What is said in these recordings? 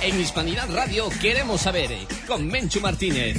En Hispanidad Radio queremos saber, con Menchu Martínez.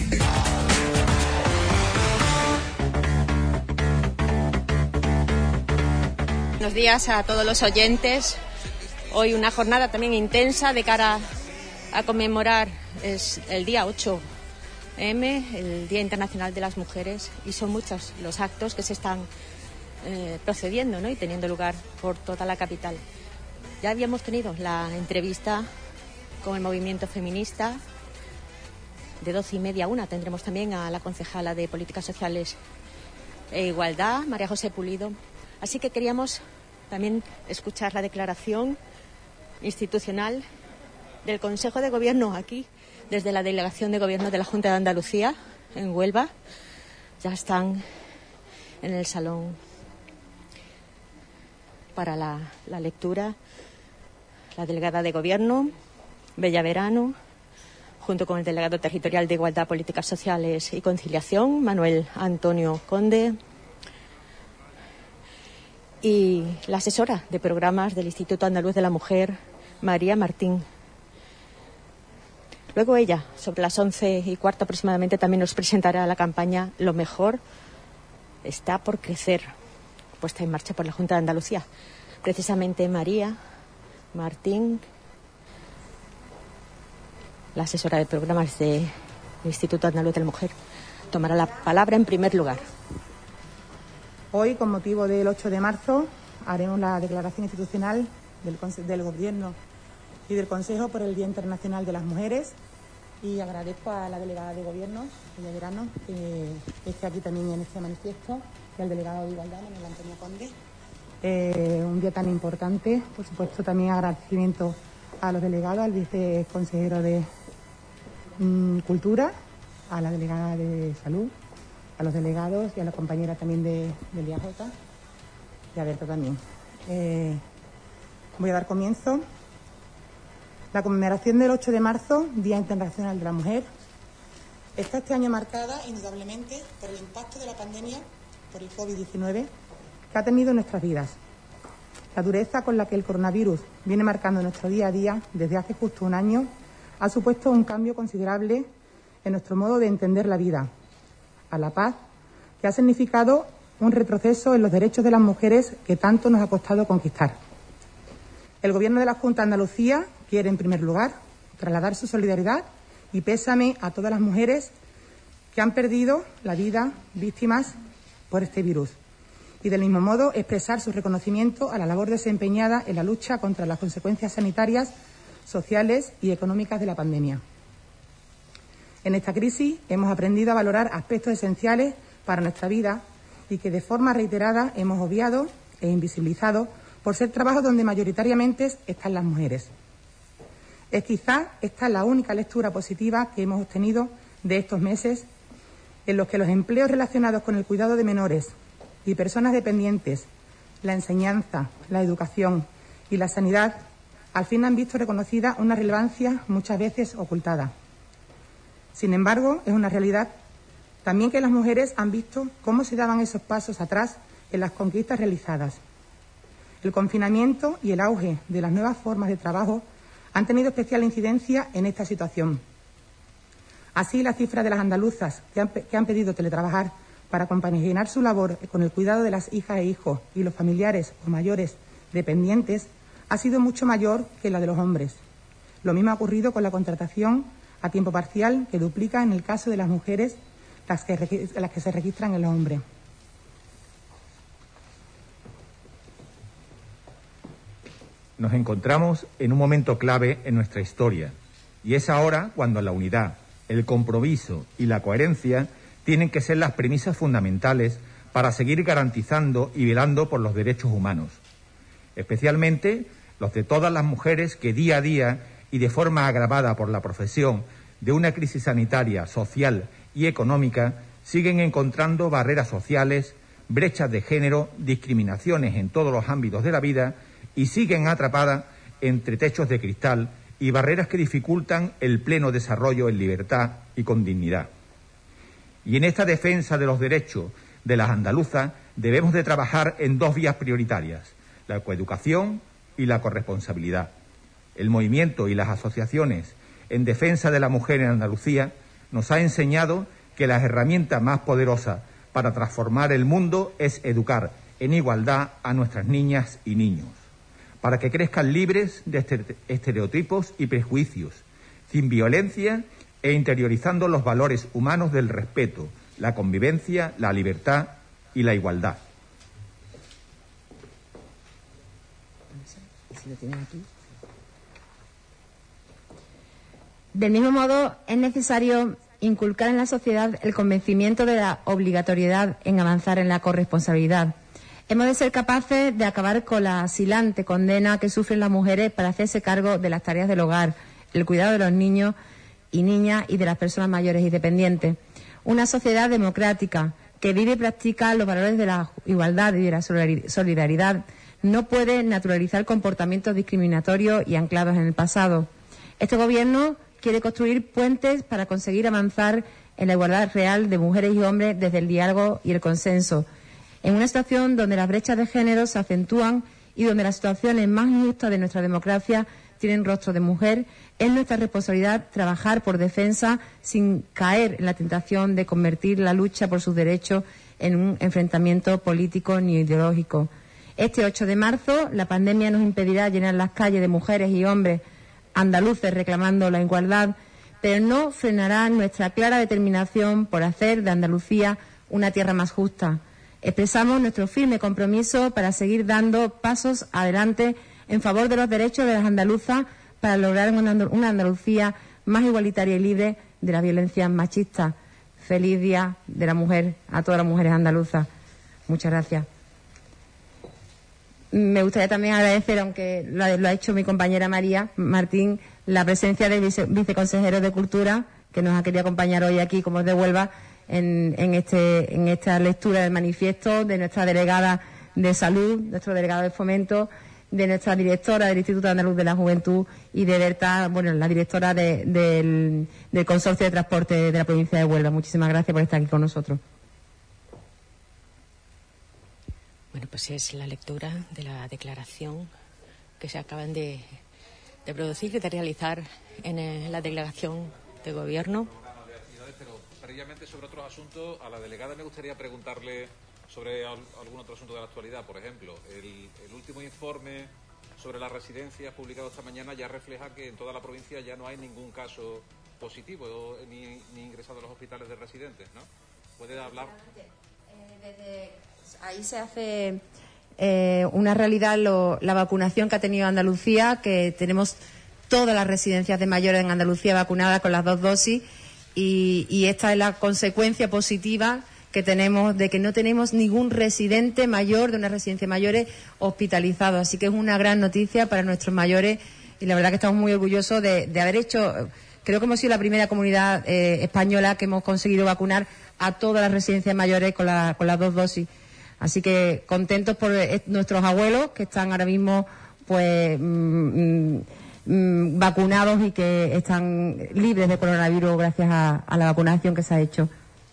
Buenos días a todos los oyentes. Hoy una jornada también intensa de cara a conmemorar el día 8M, el Día Internacional de las Mujeres, y son muchos los actos que se están procediendo, ¿no? Y teniendo lugar por toda la capital. Ya habíamos tenido la entrevista con el movimiento feminista. De 12:30 a 1 tendremos también a la concejala de Políticas Sociales e Igualdad, María José Pulido. Así que queríamos también escuchar la declaración institucional del Consejo de Gobierno aquí, desde la Delegación de Gobierno de la Junta de Andalucía, en Huelva. Ya están en el salón para la lectura la delegada de Gobierno, Bella Verano, junto con el delegado territorial de Igualdad, Políticas Sociales y Conciliación, Manuel Antonio Conde, y la asesora de programas del Instituto Andaluz de la Mujer, María Martín. Luego ella, sobre las 11:15 aproximadamente, también nos presentará la campaña Lo Mejor Está por Crecer, puesta en marcha por la Junta de Andalucía. Precisamente María Martín, la asesora de programas del Instituto Andaluz de la Mujer, tomará la palabra en primer lugar. Hoy, con motivo del 8 de marzo, haremos la declaración institucional del Gobierno y del Consejo por el Día Internacional de las Mujeres, y agradezco a la delegada de Gobierno, Bella Verano, que esté aquí también en este manifiesto, y al delegado de Igualdad, Manuel Antonio Conde. Un día tan importante. Por supuesto, también agradecimiento a los delegados, al viceconsejero de Cultura, a la delegada de Salud, a los delegados y a la compañera también del IAJ y a Berta también. Voy a dar comienzo. La conmemoración del 8 de marzo, Día Internacional de la Mujer, está este año marcada indudablemente por el impacto de la pandemia, por el COVID-19, que ha tenido en nuestras vidas. La dureza con la que el coronavirus viene marcando nuestro día a día desde hace justo un año ha supuesto un cambio considerable en nuestro modo de entender la vida, a la paz, que ha significado un retroceso en los derechos de las mujeres que tanto nos ha costado conquistar. El Gobierno de la Junta de Andalucía quiere, en primer lugar, trasladar su solidaridad y pésame a todas las mujeres que han perdido la vida víctimas por este virus, y del mismo modo expresar su reconocimiento a la labor desempeñada en la lucha contra las consecuencias sanitarias, sociales y económicas de la pandemia. En esta crisis hemos aprendido a valorar aspectos esenciales para nuestra vida y que de forma reiterada hemos obviado e invisibilizado por ser trabajos donde mayoritariamente están las mujeres. Es quizá esta la única lectura positiva que hemos obtenido de estos meses, en los que los empleos relacionados con el cuidado de menores y personas dependientes, la enseñanza, la educación y la sanidad, al fin han visto reconocida una relevancia muchas veces ocultada. Sin embargo, es una realidad también que las mujeres han visto cómo se daban esos pasos atrás en las conquistas realizadas. El confinamiento y el auge de las nuevas formas de trabajo han tenido especial incidencia en esta situación. Así, la cifra de las andaluzas que han pedido teletrabajar para compaginar su labor con el cuidado de las hijas e hijos y los familiares o mayores dependientes ha sido mucho mayor que la de los hombres. Lo mismo ha ocurrido con la contratación a tiempo parcial, que duplica en el caso de las mujeres las que se registran en los hombres. Nos encontramos en un momento clave en nuestra historia, y es ahora cuando la unidad, el compromiso y la coherencia tienen que ser las premisas fundamentales para seguir garantizando y velando por los derechos humanos, especialmente los de todas las mujeres que día a día y de forma agravada por la profesión de una crisis sanitaria, social y económica, siguen encontrando barreras sociales, brechas de género, discriminaciones en todos los ámbitos de la vida y siguen atrapadas entre techos de cristal y barreras que dificultan el pleno desarrollo en libertad y con dignidad. Y en esta defensa de los derechos de las andaluzas debemos de trabajar en dos vías prioritarias, la coeducación y la corresponsabilidad. El movimiento y las asociaciones en defensa de la mujer en Andalucía nos ha enseñado que la herramienta más poderosa para transformar el mundo es educar en igualdad a nuestras niñas y niños, para que crezcan libres de estereotipos y prejuicios, sin violencia e interiorizando los valores humanos del respeto, la convivencia, la libertad y la igualdad. Del mismo modo, es necesario inculcar en la sociedad el convencimiento de la obligatoriedad en avanzar en la corresponsabilidad. Hemos de ser capaces de acabar con la asilante condena que sufren las mujeres para hacerse cargo de las tareas del hogar, el cuidado de los niños y niñas y de las personas mayores y dependientes. Una sociedad democrática que vive y practica los valores de la igualdad y de la solidaridad no puede naturalizar comportamientos discriminatorios y anclados en el pasado. Este Gobierno quiere construir puentes para conseguir avanzar en la igualdad real de mujeres y hombres desde el diálogo y el consenso. En una situación donde las brechas de género se acentúan y donde las situaciones más injustas de nuestra democracia tienen rostro de mujer, es nuestra responsabilidad trabajar por defensa sin caer en la tentación de convertir la lucha por sus derechos en un enfrentamiento político ni ideológico. Este 8 de marzo, la pandemia nos impedirá llenar las calles de mujeres y hombres andaluces reclamando la igualdad, pero no frenará nuestra clara determinación por hacer de Andalucía una tierra más justa. Expresamos nuestro firme compromiso para seguir dando pasos adelante en favor de los derechos de las andaluzas para lograr una Andalucía más igualitaria y libre de la violencia machista. Feliz Día de la Mujer a todas las mujeres andaluzas. Muchas gracias. Me gustaría también agradecer, aunque lo ha hecho mi compañera María Martín, la presencia del viceconsejero de Cultura, que nos ha querido acompañar hoy aquí, como es de Huelva, en esta lectura del manifiesto, de nuestra delegada de Salud, nuestro delegado de Fomento, de nuestra directora del Instituto Andaluz de la Juventud y de Berta, la directora del Consorcio de Transporte de la provincia de Huelva. Muchísimas gracias por estar aquí con nosotros. Bueno, pues es la lectura de la declaración que se acaban de producir y de realizar en la delegación de Gobierno. Pero previamente sobre otros asuntos, a la delegada me gustaría preguntarle sobre algún otro asunto de la actualidad. Por ejemplo, el último informe sobre las residencias publicado esta mañana ya refleja que en toda la provincia ya no hay ningún caso positivo ni ingresado a los hospitales de residentes, ¿no? ¿Puede hablar? Ahí se hace una realidad la vacunación que ha tenido Andalucía, que tenemos todas las residencias de mayores en Andalucía vacunadas con las 2 dosis y esta es la consecuencia positiva que tenemos de que no tenemos ningún residente mayor de una residencia de mayores hospitalizado. Así que es una gran noticia para nuestros mayores y la verdad que estamos muy orgullosos de haber hecho, creo que hemos sido la primera comunidad española que hemos conseguido vacunar a todas las residencias mayores con las 2 dosis. Así que contentos por nuestros abuelos que están ahora mismo pues vacunados y que están libres de coronavirus gracias a la vacunación que se ha hecho.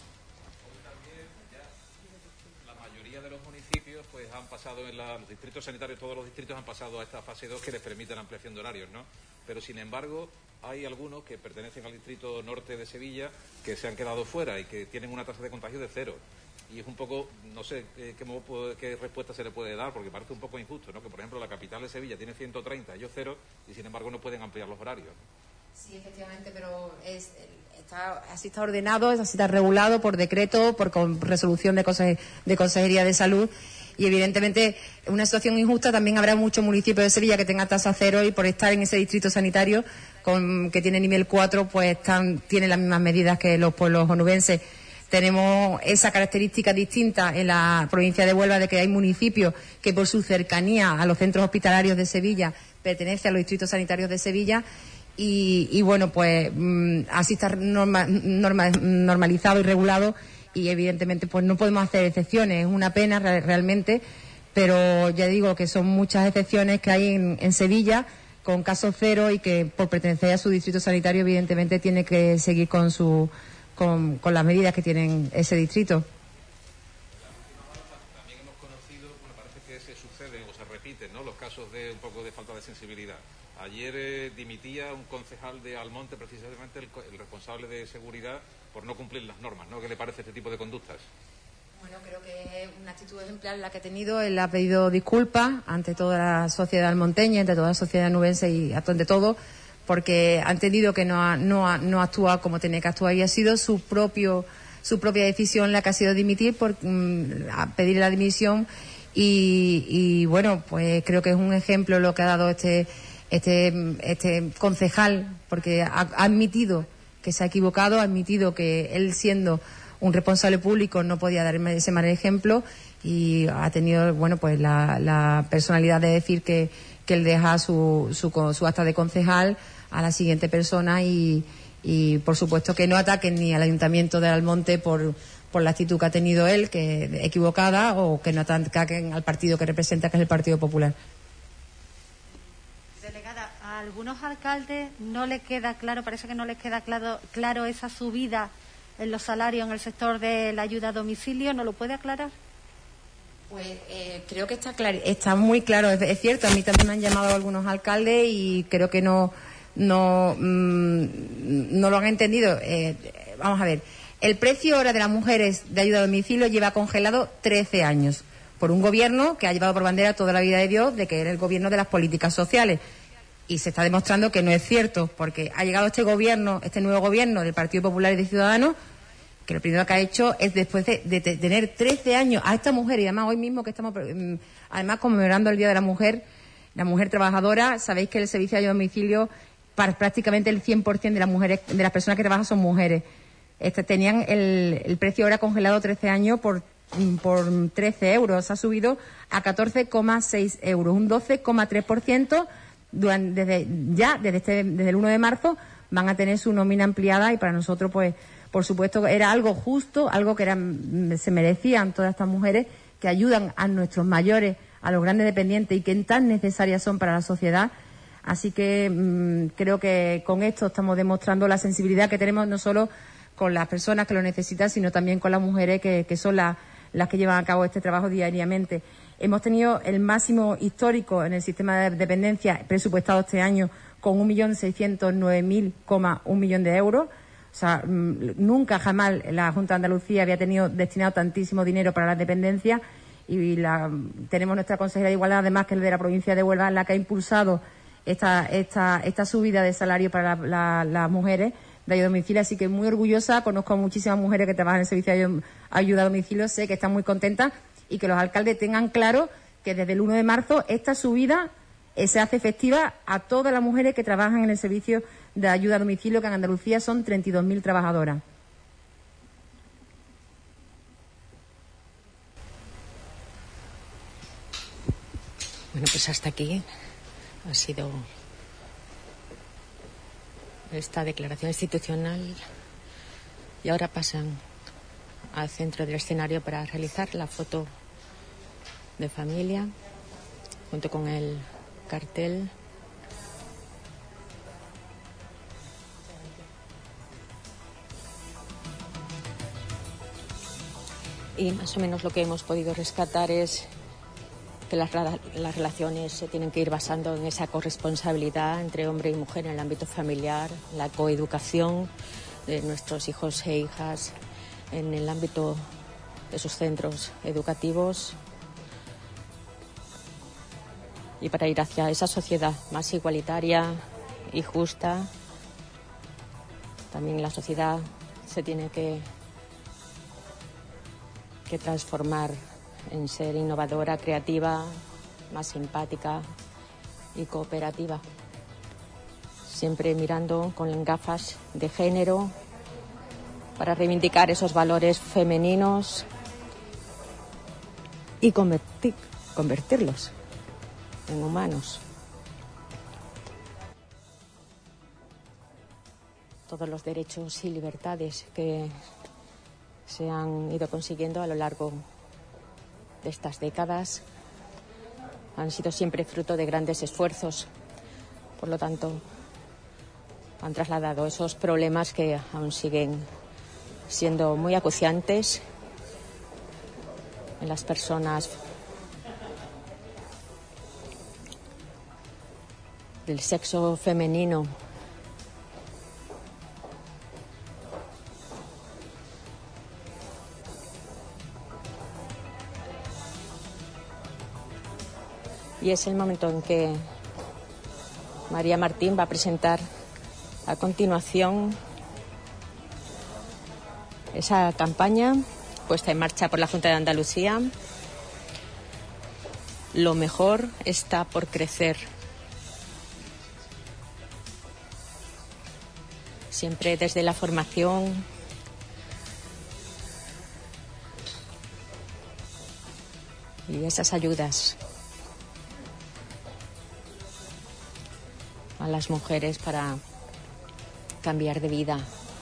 La mayoría de los municipios pues han pasado en los distritos sanitarios, todos los distritos han pasado a esta fase 2 que les permiten ampliación de horarios, ¿no? Pero sin embargo hay algunos que pertenecen al distrito norte de Sevilla que se han quedado fuera y que tienen una tasa de contagio de 0. Y es un poco, no sé qué respuesta se le puede dar, porque parece un poco injusto, ¿no? Que, por ejemplo, la capital de Sevilla tiene 130, ellos 0, y sin embargo no pueden ampliar los horarios. Sí, efectivamente, pero así está ordenado, así está regulado por decreto, por resolución de Consejería de Salud. Y evidentemente, una situación injusta, también habrá muchos municipios de Sevilla que tengan tasa 0 y por estar en ese distrito sanitario que tiene nivel 4, pues tienen las mismas medidas que los pueblos onubenses. Tenemos esa característica distinta en la provincia de Huelva de que hay municipios que por su cercanía a los centros hospitalarios de Sevilla pertenecen a los distritos sanitarios de Sevilla y bueno, pues así está normalizado y regulado y evidentemente pues no podemos hacer excepciones. Es una pena realmente, pero ya digo que son muchas excepciones que hay en Sevilla con casos 0 y que por pertenecer a su distrito sanitario evidentemente tiene que seguir con las medidas que tienen ese distrito. También hemos conocido, parece que se suceden o se repiten, ¿no?, los casos casos de un poco de falta de sensibilidad. Ayer dimitía un concejal de Almonte, precisamente el responsable de seguridad, por no cumplir las normas, ¿no? ¿Qué le parece este tipo de conductas? Bueno, creo que es una actitud ejemplar la que ha tenido. Él ha pedido disculpas ante toda la sociedad almonteña, ante toda la sociedad nubense y ante todo, porque ha entendido que no ha actuado como tenía que actuar y ha sido su propia decisión la que ha sido dimitir, a pedir la dimisión y bueno, pues creo que es un ejemplo lo que ha dado este concejal, porque ha admitido que se ha equivocado, ha admitido que él, siendo un responsable público, no podía dar ese mal ejemplo y ha tenido, bueno, pues la personalidad de decir que él deja su acta de concejal a la siguiente persona y por supuesto que no ataquen ni al Ayuntamiento de Almonte por la actitud que ha tenido él, que es equivocada, o que no ataquen al partido que representa, que es el Partido Popular. Delegada, a algunos alcaldes no les queda claro, parece que no les queda claro esa subida en los salarios en el sector de la ayuda a domicilio. ¿No lo puede aclarar? Pues creo que está muy claro. Es cierto, a mí también me han llamado algunos alcaldes y creo que no lo han entendido. Vamos a ver, el precio ahora de las mujeres de ayuda a domicilio lleva congelado 13 años por un gobierno que ha llevado por bandera toda la vida de Dios de que era el gobierno de las políticas sociales. Y se está demostrando que no es cierto, porque ha llegado este nuevo gobierno del Partido Popular y de Ciudadanos, que lo primero que ha hecho es, después de tener 13 años a esta mujer, y además hoy mismo que estamos además conmemorando el Día de la Mujer trabajadora, sabéis que el servicio de ayuda a domicilio, para prácticamente el 100% de las mujeres, de las personas que trabajan, son mujeres. Tenían el precio ahora congelado 13 años por 13 euros, ha subido a 14,6 euros, un 12,3%. Desde el 1 de marzo van a tener su nómina ampliada y para nosotros, pues, por supuesto, era algo justo, algo que se merecían todas estas mujeres que ayudan a nuestros mayores, a los grandes dependientes y que tan necesarias son para la sociedad. Así que creo que con esto estamos demostrando la sensibilidad que tenemos no solo con las personas que lo necesitan, sino también con las mujeres que son las que llevan a cabo este trabajo diariamente. Hemos tenido el máximo histórico en el sistema de dependencia presupuestado este año con 1.609.1 millón de euros. O sea, nunca jamás la Junta de Andalucía había destinado tantísimo dinero para la dependencia y tenemos nuestra consejera de Igualdad, además, que es de la provincia de Huelva, la que ha impulsado esta subida de salario para las mujeres de ayuda a domicilio. Así que muy orgullosa, conozco a muchísimas mujeres que trabajan en el servicio de ayuda a domicilio, sé que están muy contentas y que los alcaldes tengan claro que desde el 1 de marzo esta subida se hace efectiva a todas las mujeres que trabajan en el servicio de ayuda a domicilio, que en Andalucía son 32.000 trabajadoras. Bueno, pues hasta aquí ha sido esta declaración institucional y ahora pasan al centro del escenario para realizar la foto de familia junto con el cartel. Y más o menos lo que hemos podido rescatar es que las relaciones se tienen que ir basando en esa corresponsabilidad entre hombre y mujer en el ámbito familiar, la coeducación de nuestros hijos e hijas en el ámbito de sus centros educativos, y para ir hacia esa sociedad más igualitaria y justa. También la sociedad se tiene que transformar en ser innovadora, creativa, más simpática y cooperativa, siempre mirando con gafas de género para reivindicar esos valores femeninos y convertirlos en humanos. Todos los derechos y libertades que se han ido consiguiendo a lo largo de estas décadas han sido siempre fruto de grandes esfuerzos. Por lo tanto, han trasladado esos problemas que aún siguen siendo muy acuciantes en las personas del sexo femenino. Y es el momento en que María Martín va a presentar a continuación esa campaña puesta en marcha por la Junta de Andalucía. Lo mejor está por crecer. Siempre desde la formación, y esas ayudas a las mujeres para cambiar de vida,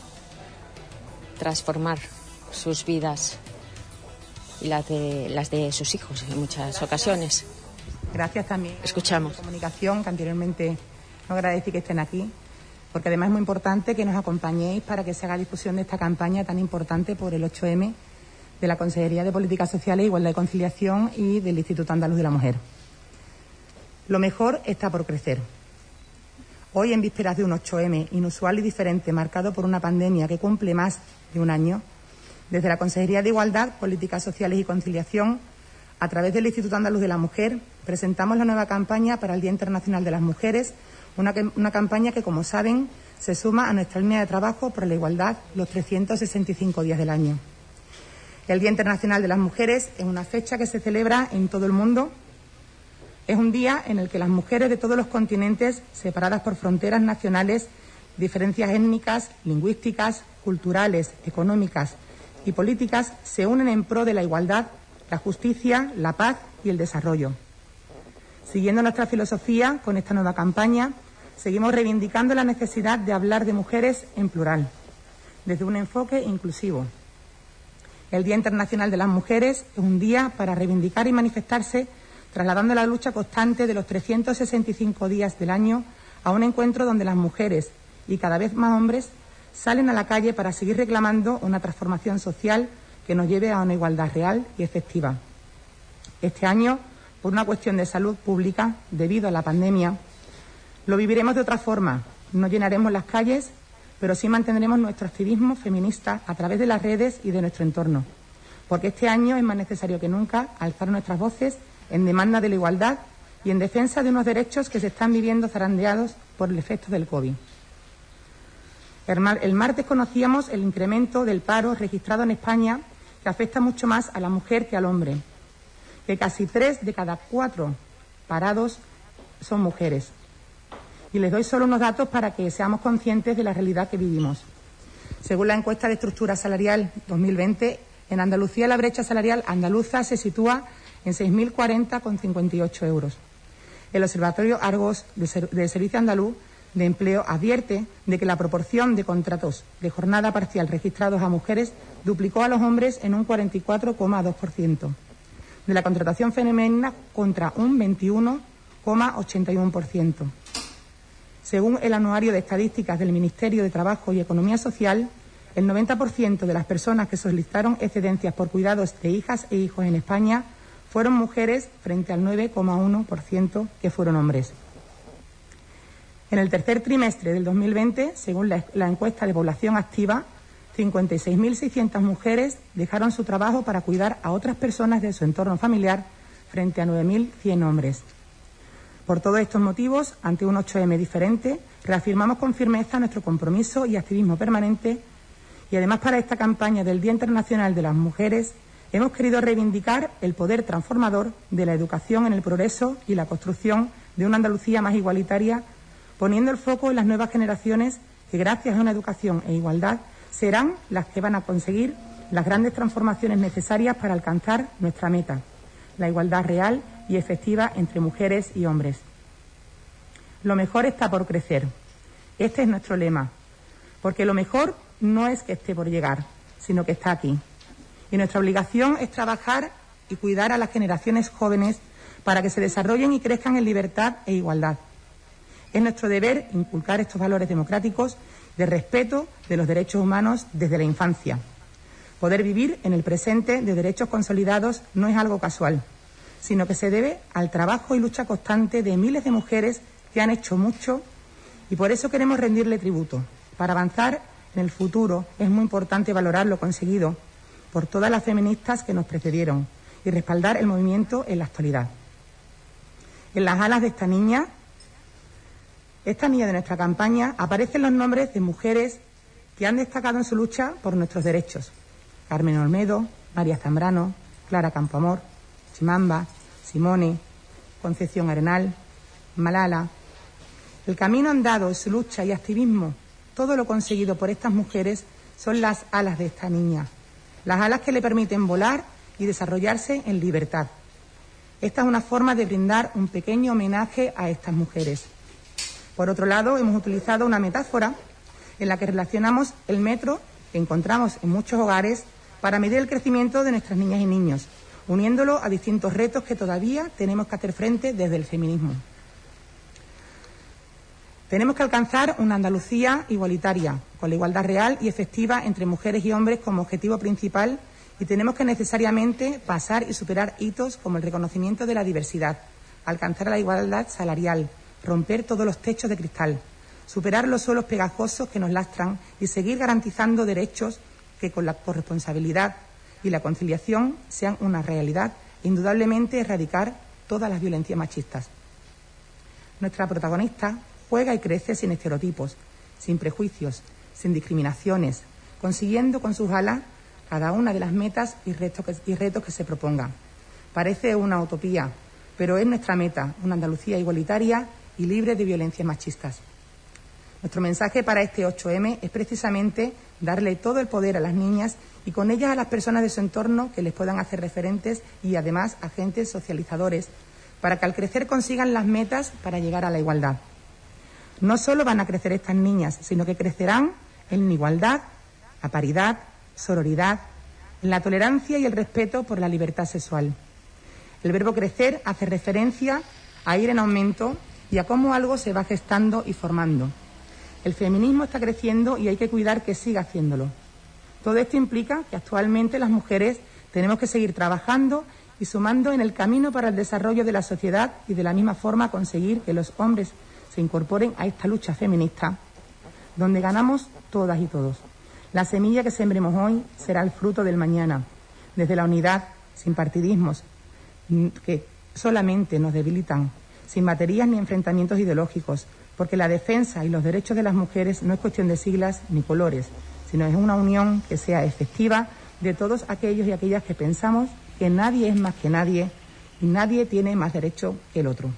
transformar sus vidas y las de sus hijos en muchas ocasiones. Gracias también. Escuchamos. A la comunicación, que anteriormente os agradecí que estén aquí, porque además es muy importante que nos acompañéis para que se haga difusión de esta campaña tan importante por el 8M de la Consejería de Políticas Sociales, Igualdad y Conciliación y del Instituto Andaluz de la Mujer. Lo mejor está por crecer. Hoy, en vísperas de un 8M inusual y diferente, marcado por una pandemia que cumple más de un año, desde la Consejería de Igualdad, Políticas Sociales y Conciliación, a través del Instituto Andaluz de la Mujer, presentamos la nueva campaña para el Día Internacional de las Mujeres, una campaña que, como saben, se suma a nuestra línea de trabajo por la igualdad los 365 días del año. El Día Internacional de las Mujeres es una fecha que se celebra en todo el mundo. Es un día en el que las mujeres de todos los continentes, separadas por fronteras nacionales, diferencias étnicas, lingüísticas, culturales, económicas y políticas, se unen en pro de la igualdad, la justicia, la paz y el desarrollo. Siguiendo nuestra filosofía, con esta nueva campaña, seguimos reivindicando la necesidad de hablar de mujeres en plural, desde un enfoque inclusivo. El Día Internacional de las Mujeres es un día para reivindicar y manifestarse, trasladando la lucha constante de los 365 días del año a un encuentro donde las mujeres y cada vez más hombres salen a la calle para seguir reclamando una transformación social que nos lleve a una igualdad real y efectiva. Este año, por una cuestión de salud pública, debido a la pandemia, lo viviremos de otra forma. No llenaremos las calles, pero sí mantendremos nuestro activismo feminista a través de las redes y de nuestro entorno, porque este año es más necesario que nunca alzar nuestras voces en demanda de la igualdad y en defensa de unos derechos que se están viviendo zarandeados por el efecto del COVID. El martes conocíamos el incremento del paro registrado en España, que afecta mucho más a la mujer que al hombre, que casi 3 de cada 4 parados son mujeres. Y les doy solo unos datos para que seamos conscientes de la realidad que vivimos. Según la encuesta de estructura salarial 2020, en Andalucía la brecha salarial andaluza se sitúa en 6.040,58 euros. El Observatorio Argos del Servicio Andaluz de Empleo advierte de que la proporción de contratos de jornada parcial registrados a mujeres duplicó a los hombres en un 44,2%, de la contratación femenina contra un 21,81%. Según el Anuario de Estadísticas del Ministerio de Trabajo y Economía Social, el 90% de las personas que solicitaron excedencias por cuidados de hijas e hijos en España fueron mujeres frente al 9,1% que fueron hombres. En el tercer trimestre del 2020, según la encuesta de población activa, 56.600 mujeres dejaron su trabajo para cuidar a otras personas de su entorno familiar frente a 9.100 hombres. Por todos estos motivos, ante un 8M diferente, reafirmamos con firmeza nuestro compromiso y activismo permanente y además para esta campaña del Día Internacional de las Mujeres hemos querido reivindicar el poder transformador de la educación en el progreso y la construcción de una Andalucía más igualitaria, poniendo el foco en las nuevas generaciones que, gracias a una educación e igualdad, serán las que van a conseguir las grandes transformaciones necesarias para alcanzar nuestra meta, la igualdad real y efectiva entre mujeres y hombres. Lo mejor está por crecer. Este es nuestro lema, porque lo mejor no es que esté por llegar, sino que está aquí. Y nuestra obligación es trabajar y cuidar a las generaciones jóvenes para que se desarrollen y crezcan en libertad e igualdad. Es nuestro deber inculcar estos valores democráticos de respeto de los derechos humanos desde la infancia. Poder vivir en el presente de derechos consolidados no es algo casual, sino que se debe al trabajo y lucha constante de miles de mujeres que han hecho mucho y por eso queremos rendirle tributo. Para avanzar en el futuro es muy importante valorar lo conseguido por todas las feministas que nos precedieron y respaldar el movimiento en la actualidad. En las alas de esta niña de nuestra campaña, aparecen los nombres de mujeres que han destacado en su lucha por nuestros derechos. Carmen Olmedo, María Zambrano, Clara Campoamor, Chimamba, Simone, Concepción Arenal, Malala. El camino andado, su lucha y activismo, todo lo conseguido por estas mujeres son las alas de esta niña, las alas que le permiten volar y desarrollarse en libertad. Esta es una forma de brindar un pequeño homenaje a estas mujeres. Por otro lado, hemos utilizado una metáfora en la que relacionamos el metro que encontramos en muchos hogares para medir el crecimiento de nuestras niñas y niños, uniéndolo a distintos retos que todavía tenemos que hacer frente desde el feminismo. Tenemos que alcanzar una Andalucía igualitaria, con la igualdad real y efectiva entre mujeres y hombres como objetivo principal, y tenemos que necesariamente pasar y superar hitos como el reconocimiento de la diversidad, alcanzar la igualdad salarial, romper todos los techos de cristal, superar los suelos pegajosos que nos lastran y seguir garantizando derechos que con la corresponsabilidad y la conciliación sean una realidad e indudablemente erradicar todas las violencias machistas. Nuestra protagonista juega y crece sin estereotipos, sin prejuicios, sin discriminaciones, consiguiendo con sus alas cada una de las metas y retos que se propongan. Parece una utopía, pero es nuestra meta, una Andalucía igualitaria y libre de violencias machistas. Nuestro mensaje para este 8M es precisamente darle todo el poder a las niñas y con ellas a las personas de su entorno que les puedan hacer referentes y además agentes socializadores para que al crecer consigan las metas para llegar a la igualdad. No solo van a crecer estas niñas, sino que crecerán en igualdad, la paridad, sororidad, en la tolerancia y el respeto por la libertad sexual. El verbo crecer hace referencia a ir en aumento y a cómo algo se va gestando y formando. El feminismo está creciendo y hay que cuidar que siga haciéndolo. Todo esto implica que actualmente las mujeres tenemos que seguir trabajando y sumando en el camino para el desarrollo de la sociedad y de la misma forma conseguir que los hombres se incorporen a esta lucha feminista, donde ganamos todas y todos. La semilla que sembremos hoy será el fruto del mañana, desde la unidad, sin partidismos, que solamente nos debilitan, sin baterías ni enfrentamientos ideológicos, porque la defensa y los derechos de las mujeres no es cuestión de siglas ni colores, sino es una unión que sea efectiva de todos aquellos y aquellas que pensamos que nadie es más que nadie y nadie tiene más derecho que el otro.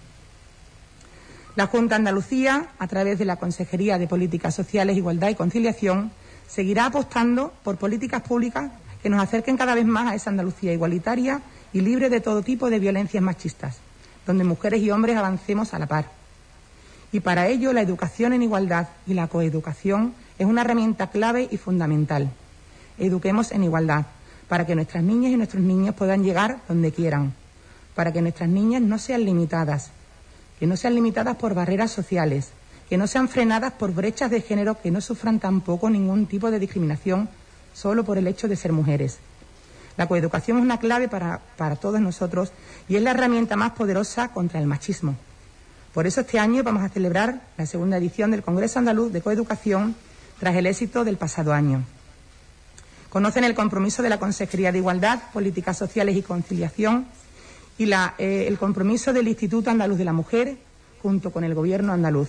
La Junta de Andalucía, a través de la Consejería de Políticas Sociales, Igualdad y Conciliación, seguirá apostando por políticas públicas que nos acerquen cada vez más a esa Andalucía igualitaria y libre de todo tipo de violencias machistas, donde mujeres y hombres avancemos a la par. Y para ello la educación en igualdad y la coeducación es una herramienta clave y fundamental. Eduquemos en igualdad, para que nuestras niñas y nuestros niños puedan llegar donde quieran, para que nuestras niñas no sean limitadas, que no sean limitadas por barreras sociales, que no sean frenadas por brechas de género, que no sufran tampoco ningún tipo de discriminación solo por el hecho de ser mujeres. La coeducación es una clave para todos nosotros y es la herramienta más poderosa contra el machismo. Por eso este año vamos a celebrar la segunda edición del Congreso Andaluz de Coeducación tras el éxito del pasado año. Conocen el compromiso de la Consejería de Igualdad, Políticas Sociales y Conciliación y el compromiso del Instituto Andaluz de la Mujer junto con el Gobierno andaluz.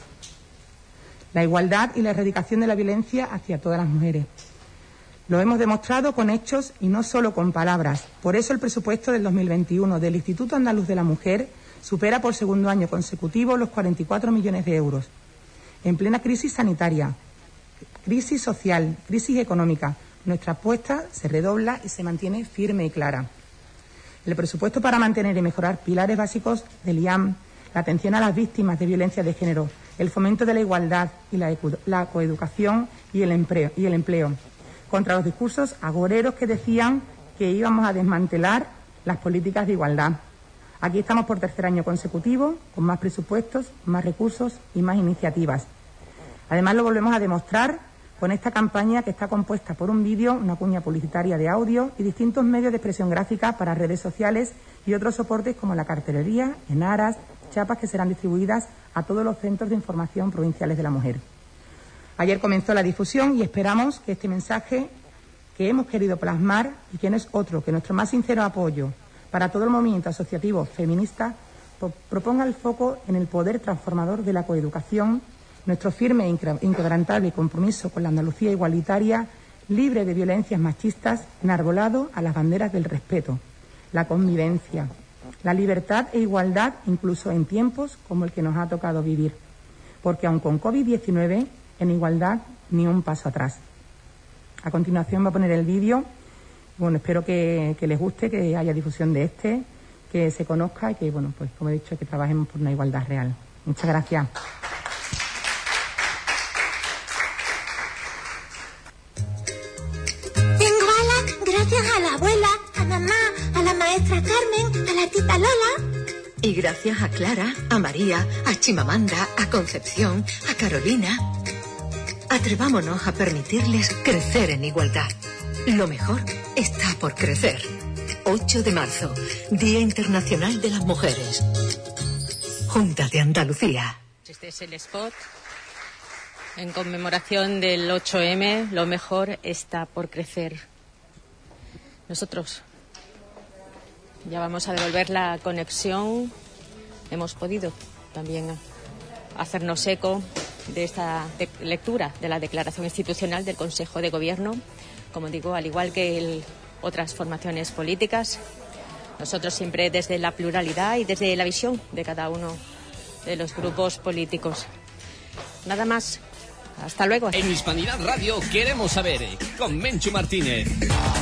La igualdad y la erradicación de la violencia hacia todas las mujeres. Lo hemos demostrado con hechos y no solo con palabras. Por eso el presupuesto del 2021 del Instituto Andaluz de la Mujer supera por segundo año consecutivo los 44 millones de euros. En plena crisis sanitaria, crisis social, crisis económica, nuestra apuesta se redobla y se mantiene firme y clara. El presupuesto para mantener y mejorar pilares básicos del IAM, la atención a las víctimas de violencia de género, el fomento de la igualdad y la coeducación y el empleo, contra los discursos agoreros que decían que íbamos a desmantelar las políticas de igualdad. Aquí estamos por tercer año consecutivo, con más presupuestos, más recursos y más iniciativas. Además, lo volvemos a demostrar con esta campaña que está compuesta por un vídeo, una cuña publicitaria de audio y distintos medios de expresión gráfica para redes sociales y otros soportes como la cartelería, enaras, chapas que serán distribuidas a todos los centros de información provinciales de la mujer. Ayer comenzó la difusión y esperamos que este mensaje que hemos querido plasmar, y que no es otro que nuestro más sincero apoyo para todo el movimiento asociativo feminista, proponga el foco en el poder transformador de la coeducación, nuestro firme e inquebrantable compromiso con la Andalucía igualitaria, libre de violencias machistas, enarbolado a las banderas del respeto, la convivencia, la libertad e igualdad, incluso en tiempos como el que nos ha tocado vivir. Porque aun con COVID-19, en igualdad, ni un paso atrás. A continuación voy a poner el vídeo. Bueno, espero que les guste, que haya difusión de este, que se conozca y que, bueno, pues como he dicho, que trabajemos por una igualdad real. Muchas gracias. Tengo alas gracias a la abuela, a mamá, a la maestra Carmen, a la tita Lola. Y gracias a Clara, a María, a Chimamanda, a Concepción, a Carolina. Atrevámonos a permitirles crecer en igualdad. Lo mejor está por crecer. 8 de marzo, Día Internacional de las Mujeres. Junta de Andalucía. Este es el spot en conmemoración del 8M. Lo mejor está por crecer. Nosotros ya vamos a devolver la conexión. Hemos podido también hacernos eco de esta lectura de la declaración institucional del Consejo de Gobierno. Como digo, al igual que otras formaciones políticas, nosotros siempre desde la pluralidad y desde la visión de cada uno de los grupos políticos. Nada más. Hasta luego. En Hispanidad Radio queremos saber, con Menchu Martínez.